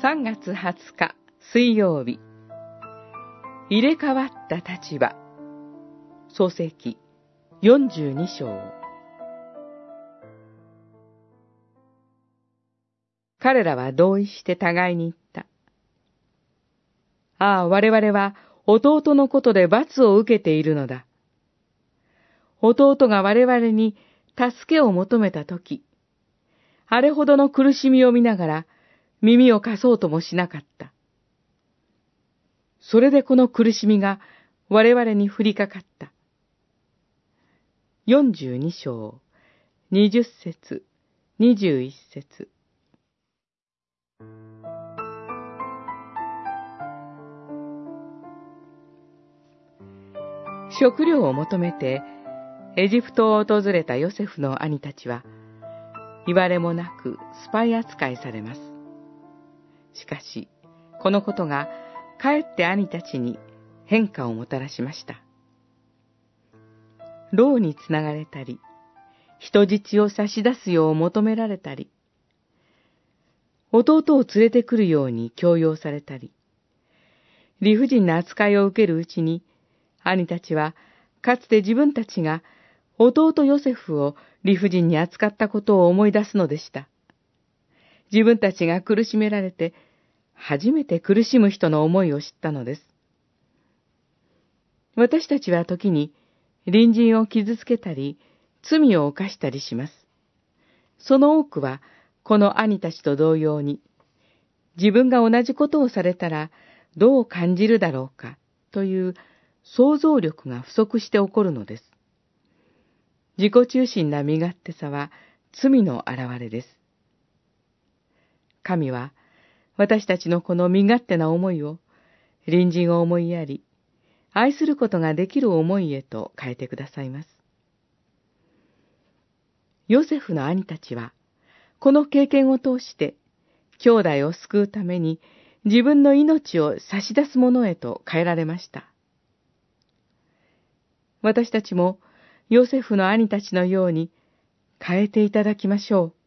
3月20日水曜日、入れ替わった立場。創世記42章。彼らは同意して互いに言った。ああ、我々は弟のことで罰を受けているのだ。弟が我々に助けを求めたとき、あれほどの苦しみを見ながら耳を貸そうともしなかった。それでこの苦しみが我々に降りかかった。42章、20節、21節。食料を求めてエジプトを訪れたヨセフの兄たちは、言われもなくスパイ扱いされます。しかし、このことがかえって兄たちに変化をもたらしました。牢につながれたり、人質を差し出すよう求められたり、弟を連れてくるように強要されたり、理不尽な扱いを受けるうちに、兄たちはかつて自分たちが弟ヨセフを理不尽に扱ったことを思い出すのでした。自分たちが苦しめられて、初めて苦しむ人の思いを知ったのです。私たちは時に隣人を傷つけたり、罪を犯したりします。その多くは、この兄たちと同様に、自分が同じことをされたらどう感じるだろうかという想像力が不足して起こるのです。自己中心な身勝手さは罪の表れです。神は私たちのこの身勝手な思いを隣人を思いやり、愛することができる思いへと変えてくださいます。ヨセフの兄たちはこの経験を通して兄弟を救うために自分の命を差し出すものへと変えられました。私たちもヨセフの兄たちのように変えていただきましょう。